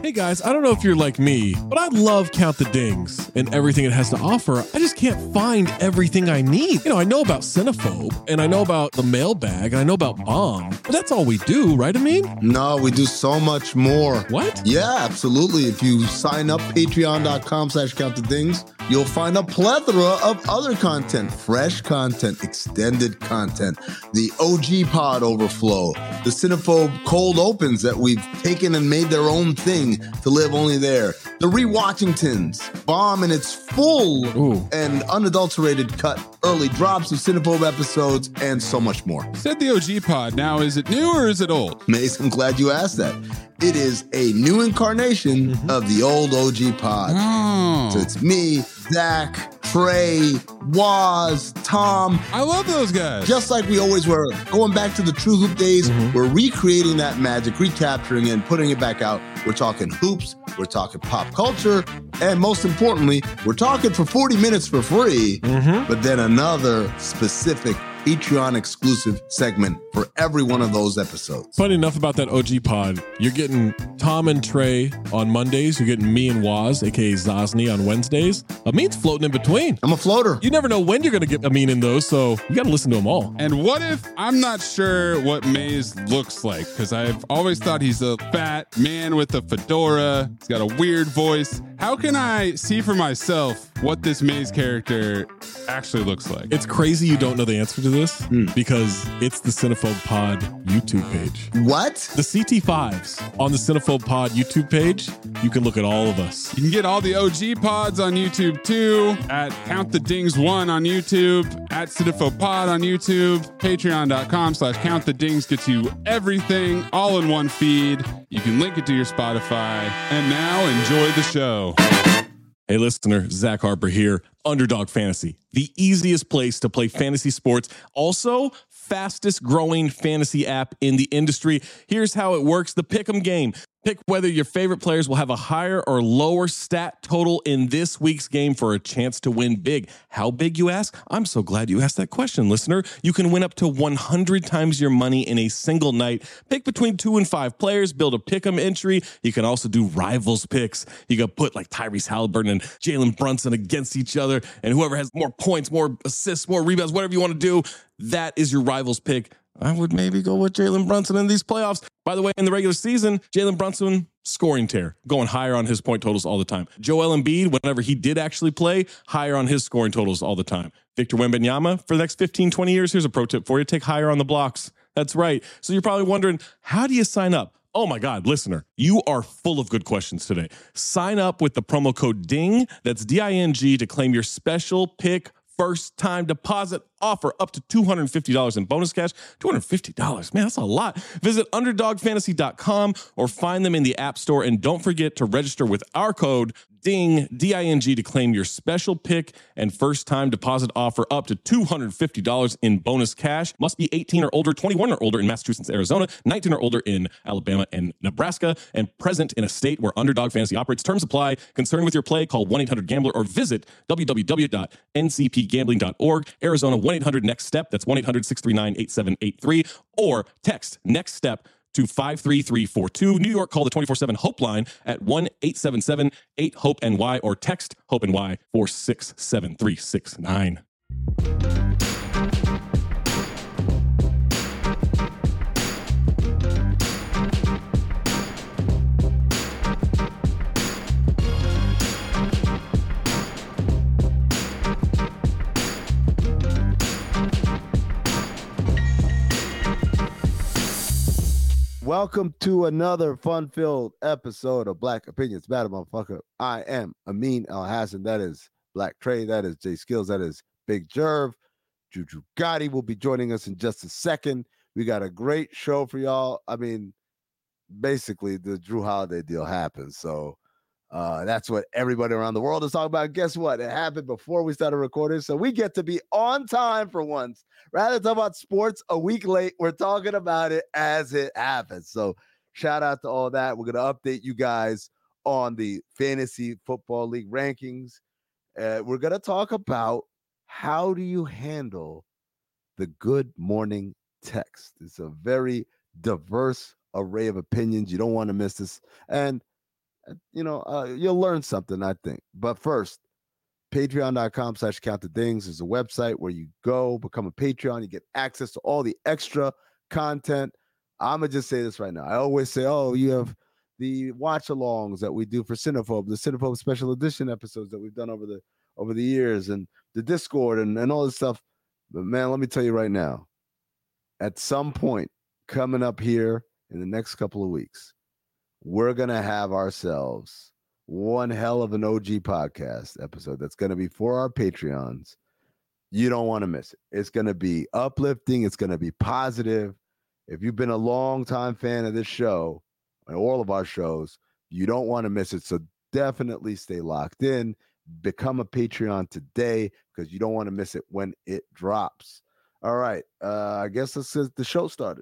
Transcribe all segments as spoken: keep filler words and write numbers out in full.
Hey guys, I don't know if you're like me, but I love Count the Dings and everything it has to offer. I just can't find everything I need. You know, I know about Cinephobe, and I know about the mailbag, and I know about Bomb, but that's all we do, right, Amin? No, we do so much more. What? Yeah, absolutely. If you sign up, patreon.com slash count the dings, you'll find a plethora of other content, fresh content, extended content, the O G pod overflow, the Cinephobe cold opens that we've taken and made their own thing to live only there, the Rewatchingtons, Bomb in its full Ooh. and unadulterated cut, early drops of Cinephobe episodes, and so much more. Said the O G pod. Now, is it new or is it old? Mace, I'm glad you asked that. It is a new incarnation mm-hmm. of the old O G pod. Oh. So it's me, Zach, Trey, Waz, Tom. I love those guys. Just like we always were. Going back to the True Hoop days, mm-hmm. we're recreating that magic, recapturing it, and putting it back out. We're talking hoops, we're talking pop culture, and most importantly, we're talking for forty minutes for free, mm-hmm. but then another specific Patreon exclusive segment for every one of those episodes. Funny enough about that O G pod, you're getting Tom and Trey on Mondays. You're getting me and Waz, aka Zosny, on Wednesdays. Amin's floating in between. I'm a floater. You never know when you're going to get Amin in those, so you got to listen to them all. And what if I'm not sure what Maze looks like? Because I've always thought he's a fat man with a fedora. He's got a weird voice. How can I see for myself what this Maze character actually looks like? It's crazy you don't know the answer to this mm. because it's the Cinephobe Pod YouTube page. What? The C T fives on the Cinephobe Pod YouTube page. You can look at all of us. You can get all the O G pods on YouTube too, at Count the Dings one on YouTube, at Cinephobe Pod on YouTube, patreon.com slash Count the Dings gets you everything all in one feed. You can link it to your Spotify. And now enjoy the show. Hey listener, Zach Harper here. Underdog Fantasy, the easiest place to play fantasy sports. Also, fastest growing fantasy app in the industry. Here's how it works. The Pick'em game. Pick whether your favorite players will have a higher or lower stat total in this week's game for a chance to win big. How big, you ask? I'm so glad you asked that question, listener. You can win up to one hundred times your money in a single night. Pick between two and five players, build a pick'em entry. You can also do rivals picks. You can put like Tyrese Halliburton and Jalen Brunson against each other, and whoever has more points, more assists, more rebounds, whatever you want to do, that is your rivals pick. I would maybe go with Jalen Brunson in these playoffs. By the way, in the regular season, Jalen Brunson, scoring tear, going higher on his point totals all the time. Joel Embiid, whenever he did actually play, higher on his scoring totals all the time. Victor Wembanyama, for the next fifteen, twenty years, here's a pro tip for you. Take higher on the blocks. That's right. So you're probably wondering, how do you sign up? Oh my God, listener, you are full of good questions today. Sign up with the promo code DING, that's D I N G, to claim your special pick first time deposit offer up to two hundred fifty dollars in bonus cash. two hundred fifty dollars, man, that's a lot. Visit underdog fantasy dot com or find them in the App Store. And don't forget to register with our code DING, D I N G, to claim your special pick and first time deposit offer up to two hundred fifty dollars in bonus cash. Must be eighteen or older, twenty-one or older in Massachusetts, Arizona, nineteen or older in Alabama and Nebraska, and present in a state where Underdog Fantasy operates. Terms apply. Concerned with your play, call one eight hundred gambler or visit w w w dot n c p gambling dot org. Arizona, one eight hundred next step. That's one eight hundred six three nine eight seven eight three. Or text next step to five three three four two. New York, call the twenty-four seven Hope line at one eight seven seven eight hope N Y or text HOPE N Y four six seven three six nine. Welcome to another fun-filled episode of Black Opinions Matter, motherfucker. I am Amin Elhassan. That is Black Trey. That is Jay Skills. That is Big Jerv. Juju Gotti will be joining us in just a second. We got a great show for y'all. I mean, basically, the Drew Holiday deal happened. So uh, that's what everybody around the world is talking about. Guess what? It happened before we started recording. So we get to be on time for once. Rather than talk about sports a week late, we're talking about it as it happens. So shout out to all that. We're going to update you guys on the Fantasy Football League rankings. Uh, we're going to talk about how do you handle the good morning text. It's a very diverse array of opinions. You don't want to miss this. And you know, uh, you'll learn something, I think. But first, patreon.com slash count the dings is a website where you go become a Patreon. You get access to all the extra content. I'm going to just say this right now. I always say, oh, you have the watch alongs that we do for Cinephobe, the Cinephobe special edition episodes that we've done over the over the years, and the Discord and, and all this stuff. But man, let me tell you right now, at some point coming up here in the next couple of weeks, we're going to have ourselves one hell of an O G podcast episode that's going to be for our Patreons. You don't want to miss it. It's going to be uplifting. It's going to be positive. If you've been a long time fan of this show and all of our shows, you don't want to miss it. So definitely stay locked in. Become a Patreon today because you don't want to miss it when it drops. All right. Uh, I guess let's get the show started.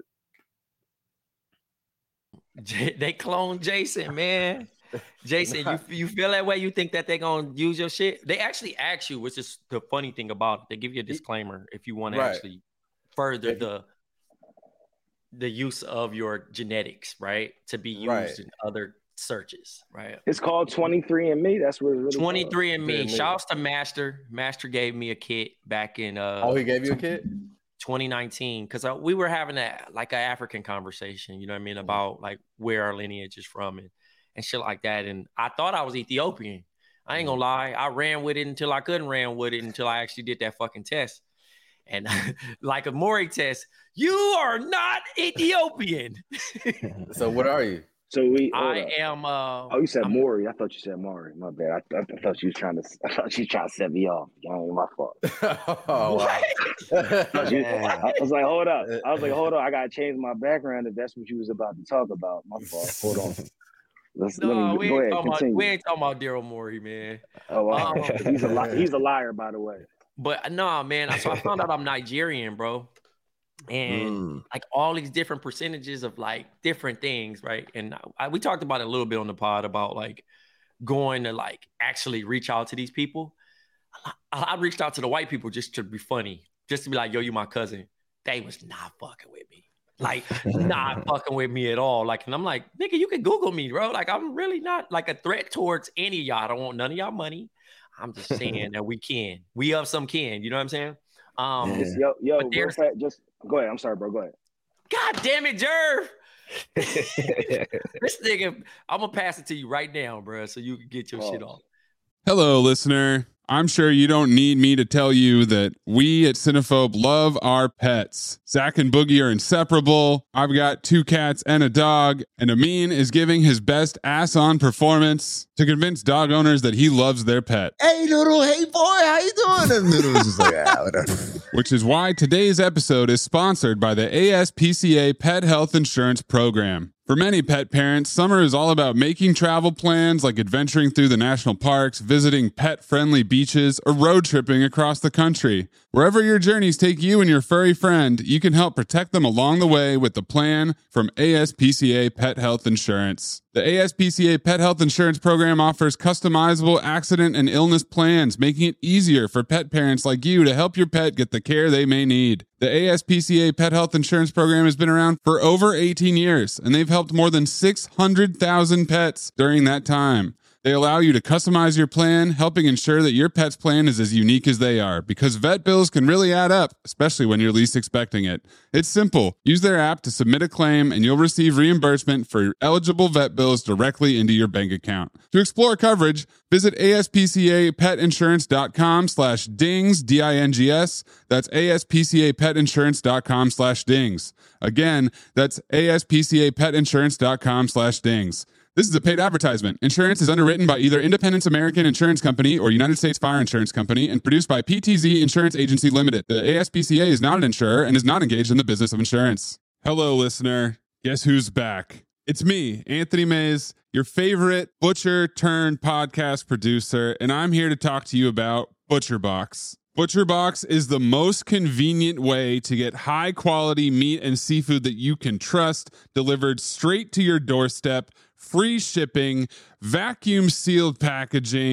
J- they cloned Jason, man. Jason, you you feel that way? You think that they're gonna use your shit? They actually ask you, which is the funny thing about it. They give you a disclaimer if you want to Right. actually further the the use of your genetics, right? To be used Right. in other searches, right? It's called twenty-three and me. That's what it's really called. twenty-three and me. twenty-three and me. Shouts to Master. Master gave me a kit back in uh Oh, he gave you a kit? twenty nineteen because we were having a like an African conversation, you know what I mean, about like where our lineage is from and, and shit like that. And I thought I was Ethiopian. I ain't gonna lie. I ran with it until I couldn't ran with it until I actually did that fucking test. And like a Maury test, you are not Ethiopian. So what are you? So we. hold I up. am. Uh, Oh, you said I'm- Maury. I thought you said Maury. My bad. I, I, I thought you was trying to. I thought you trying to set me off. That ain't my fault. Oh, wow. I, thought you- I was like, hold up. I was like, hold on. I gotta change my background if that's what you was about to talk about. My fault. Hold on. Let's No, let we me go ain't, ahead. talking about, Continue. we ain't talking about Daryl Morey, man. Oh, wow. Um, he's a li- he's a liar, by the way. But no, man. So I found out I'm Nigerian, bro. And Mm. like all these different percentages of like different things, right? And I, we talked about it a little bit on the pod about like going to like actually reach out to these people. I, I reached out to the white people just to be funny, just to be like, yo, you my cousin. They was not fucking with me. Like, not fucking with me at all. Like, and I'm like, nigga, you can Google me, bro. Like, I'm really not like a threat towards any of y'all. I don't want none of y'all money. I'm just saying that we can. We have some can. You know what I'm saying? Um, Just, yo, yo, but real there's- fast, just go ahead. I'm sorry, bro. Go ahead. God damn it, Jerv. This nigga, I'm gonna pass it to you right now, bro, so you can get your shit off. Hello, listener. I'm sure you don't need me to tell you that we at Cinephobe love our pets. Zach and Boogie are inseparable. I've got two cats and a dog, and Amin is giving his best ass-on performance to convince dog owners that he loves their pet. Hey, Noodle. Hey, boy. How you doing? And Noodle was just like, ah, whatever. Which is why today's episode is sponsored by the A S P C A Pet Health Insurance Program. For many pet parents, summer is all about making travel plans like adventuring through the national parks, visiting pet-friendly beaches, or road tripping across the country. Wherever your journeys take you and your furry friend, you can help protect them along the way with the plan from A S P C A Pet Health Insurance. The A S P C A Pet Health Insurance Program offers customizable accident and illness plans, making it easier for pet parents like you to help your pet get the care they may need. The A S P C A Pet Health Insurance Program has been around for over eighteen years, and they've helped more than six hundred thousand pets during that time. They allow you to customize your plan, helping ensure that your pet's plan is as unique as they are, because vet bills can really add up, especially when you're least expecting it. It's simple. Use their app to submit a claim, and you'll receive reimbursement for eligible vet bills directly into your bank account. To explore coverage, visit aspcapetinsurance.com slash dings, D I N G S. That's aspcapetinsurance.com slash dings. Again, that's aspcapetinsurance.com slash dings. This is a paid advertisement. Insurance is underwritten by either Independence American Insurance Company or United States Fire Insurance Company and produced by P T Z Insurance Agency Limited. The A S P C A is not an insurer and is not engaged in the business of insurance. Hello, listener. Guess who's back? It's me, Anthony Mays, your favorite butcher turned podcast producer, and I'm here to talk to you about ButcherBox. ButcherBox is the most convenient way to get high quality meat and seafood that you can trust delivered straight to your doorstep, free shipping, vacuum sealed packaging,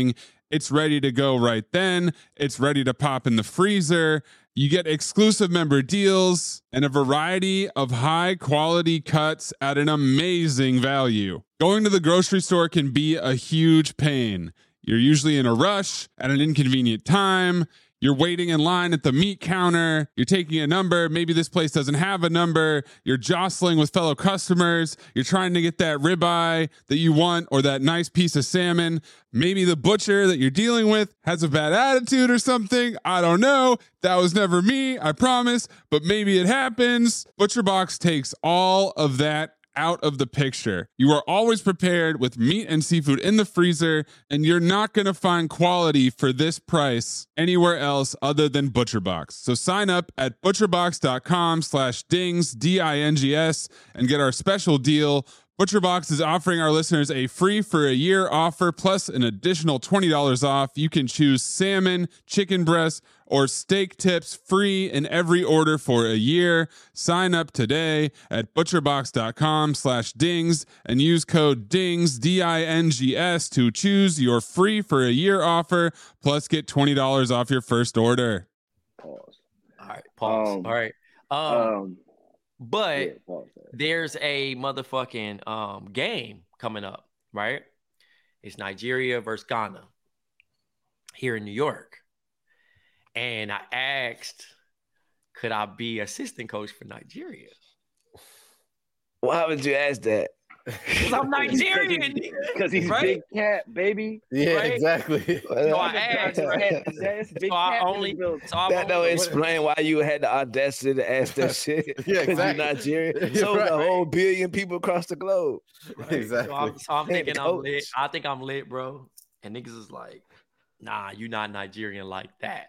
It's ready to go right then. It's ready to pop in the freezer. You get exclusive member deals and a variety of high quality cuts at an amazing value. Going to the grocery store can be a huge pain. You're usually in a rush at an inconvenient time. You're waiting in line at the meat counter. You're taking a number. Maybe this place doesn't have a number. You're jostling with fellow customers. You're trying to get that ribeye that you want or that nice piece of salmon. Maybe the butcher that you're dealing with has a bad attitude or something. I don't know. That was never me, I promise. But maybe it happens. ButcherBox takes all of that out of the picture. You are always prepared with meat and seafood in the freezer, and you're not going to find quality for this price anywhere else other than ButcherBox. So sign up at butcherbox.com slash dings, D I N G S, and get our special deal. ButcherBox is offering our listeners a free for a year offer plus an additional twenty dollars off. You can choose salmon, chicken breast, or steak tips free in every order for a year. Sign up today at butcherbox.com slash dings and use code DINGS, D I N G S, to choose your free for a year offer plus get twenty dollars off your first order. Pause. All right, pause. Um, All right. Um, Um, but yeah, pause that. there's a motherfucking um game coming up, right? It's Nigeria versus Ghana here in New York. And I asked, could I be assistant coach for Nigeria? Why would you ask that? Because I'm Nigerian. Because he's Right? Big Cat, baby. Yeah, Right? exactly. So I asked, right? That's Big So I Cat in only, the building. so I That don't only, explain why you had the audacity to ask that shit. Yeah, 'Cause exactly. you're Nigerian. You're So right. the whole billion people across the globe. Exactly. So I'm, so I'm Head thinking I'm coach. lit. I think I'm lit, bro. And niggas is like, nah, you not Nigerian like that.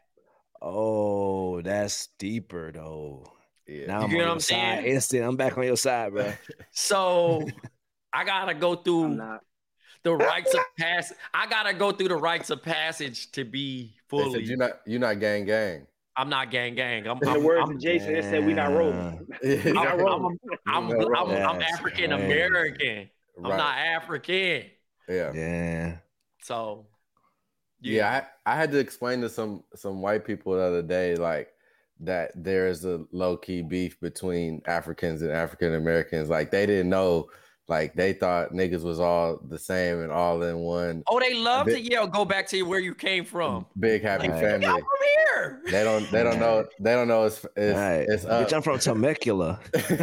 Oh, that's deeper though. Yeah. Now You I'm get on what your I'm side. saying? Instant, I'm back on your side, bro. So I gotta go I'm through not. the rites of passage. I gotta go through the rites of passage to be They said fully. you're not you're not gang gang. I'm not gang gang. I'm, In the I'm, words I'm, of Jason, it said we not rolling. Yeah, We not I'm, rolling. I'm, You know, I'm, I'm That's African American. I'm Right. not African. Yeah. Yeah. So Yeah, I, I had to explain to some some white people the other day, like that there is a low key beef between Africans and African Americans. Like they didn't know, like they thought niggas was all the same and all in one Oh, they love bit- to yell, go back to where you came from. big happy Like, family. "Nigga, I'm from here. They don't they don't know they don't know it's it's, Right. it's Bitch, up. I'm from Temecula.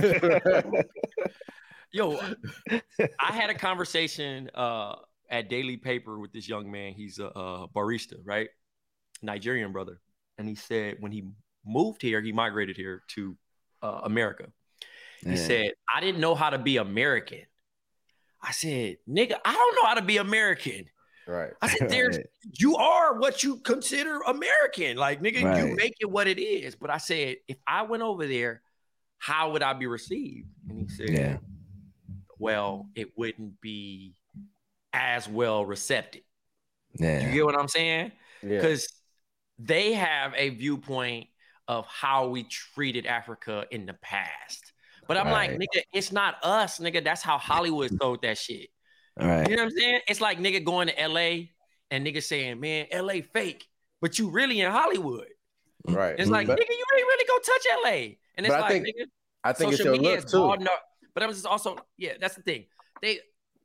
Yo, I had a conversation uh, at Daily Paper with this young man. He's a, a barista, right? Nigerian brother. And he said when he moved here, he migrated here to uh, America. He Yeah. said, I didn't know how to be American. I said, nigga, I don't know how to be American. Right. I said, there's Right. you are what you consider American. Like, nigga, you Right. make it what it is. But I said, if I went over there, how would I be received? And he said, Yeah. well, it wouldn't be as well receptive. You Yeah. get what I'm saying? Yeah. Because they have a viewpoint of how we treated Africa in the past. But I'm like, Right. nigga, it's not us, nigga. That's how Hollywood sold that shit. All right. You know what I'm saying? It's like nigga going to L A and nigga saying, man, L A fake, but you really in Hollywood. Right. It's like, but, nigga, you ain't really go touch L A. And it's But I like, think- nigga, I think it's social your media look is too. broad enough. But I'm just also, yeah, that's the thing. They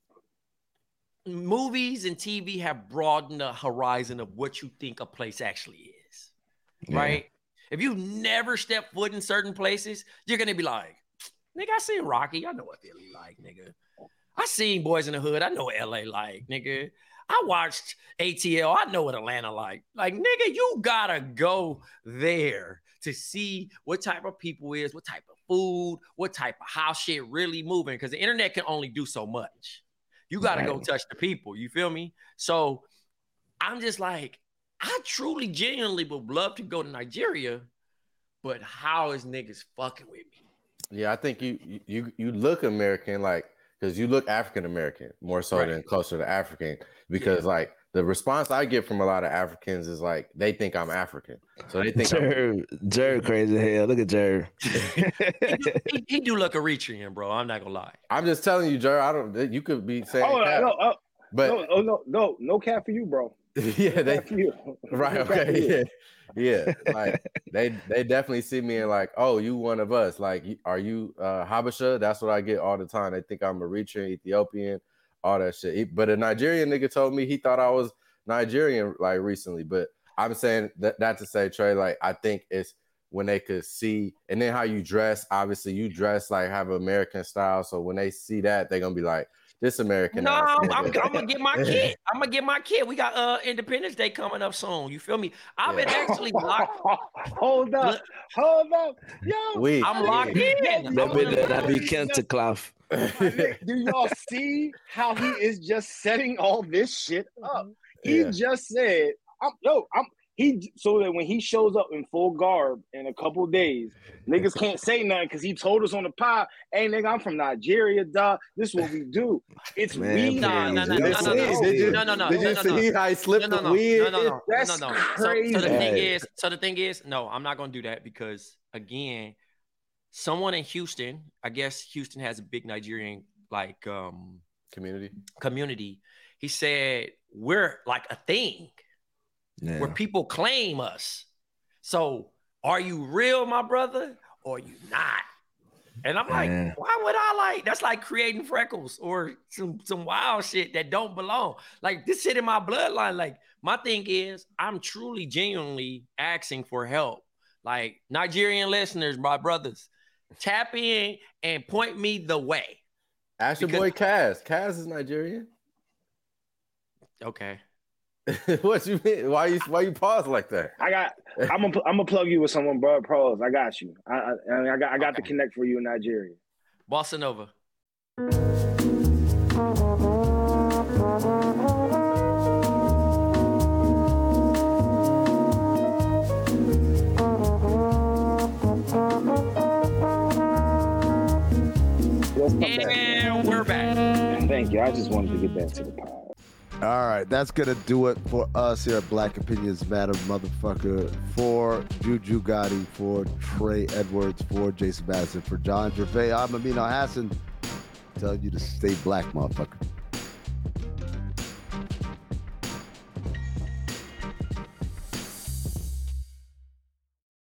movies and T V have broadened the horizon of what you think a place actually is. Yeah. Right? If you never step foot in certain places, you're gonna be like, nigga, I seen Rocky. I know what Philly like, nigga. I seen Boys in the Hood. I know what L A like, nigga. I watched A T L. I know what Atlanta like. Like, nigga, you gotta go there to see what type of people is, what type of food, what type of how shit really moving. Because the internet can only do so much. You gotta go Right. touch the people. You feel me? So I'm just like, I truly, genuinely would love to go to Nigeria, but how is niggas fucking with me? Yeah, I think you you you look American, like because you look African American more so Right. than closer to African. Because like the response I get from a lot of Africans is like they think I'm African, so they think I'm, Jerv, Jerv crazy as hell. Look at Jerv. he, he do look Eritrean, bro. I'm not gonna lie. I'm just telling you, Jer. I don't. You could be saying, Oh cap, no, oh, but no, oh no, no, no cap for you, bro. yeah, they Fuck you. right. Fuck Okay, you. yeah, yeah. Like they they definitely see me and like, oh, you one of us. Like, are you uh, Habesha? That's what I get all the time. They think I'm Eritrean, Ethiopian, all that shit. He- but a Nigerian nigga told me he thought I was Nigerian like recently. But I'm saying that that to say, Trey, like I think it's when they could see, and then how you dress. Obviously, you dress like have American style. So when they see that, they're gonna be like, this American. No, ass I'm, I'm, nigga. I'm gonna get my kid. I'm gonna get my kid. We got uh Independence Day coming up soon. You feel me? I've been actually locked. Hold up, Look, hold up, yo. We- I'm Yeah. locked in. Yo, I'm do That gonna- be that be Kentacloth. Nick, do y'all see how he is just setting all this shit up? He Yeah. just said, I'm, yo, I'm he so that when he shows up in full garb in a couple days, niggas can't say nothing because he told us on the pod, hey nigga, I'm from Nigeria, dog. This is what we do. It's Man, weed. Nah, nah, nah, Did nah, you nah, see- nah, no, did you- no, no, no, Did you no, no, see no. how he slipped No, no, the no, weed? no, no, no, That's no, no. So, crazy. so the thing Hey. is, so the thing is, no, I'm not gonna do that because again, someone in Houston, I guess Houston has a big Nigerian like um Community. community. He said we're like a thing Yeah. where people claim us. So are you real, my brother, or you not? And I'm like, Yeah. why would I like? That's like creating freckles or some some wild shit that don't belong. Like this shit in my bloodline. Like my thing is, I'm truly, genuinely asking for help. Like Nigerian listeners, my brothers, tap in and point me the way. Ask your Because- boy Kaz. Kaz is Nigerian. Okay. What you mean? Why you why you pause like that? I got. I'm gonna. I'm gonna plug you with someone, bro. Pros. I got you. I. I, I got. I got the Okay. connect for you in Nigeria. Bossa Nova. Let's come back. And we're back. Thank you. I just wanted to get back to the pod. All right, that's gonna do it for us here at Black Opinions Matter, motherfucker. For Juju Gotti, for Trey Edwards, for Jason Bassett, for John Gervais, I'm Amin Al Hassan. Telling you to stay black, motherfucker.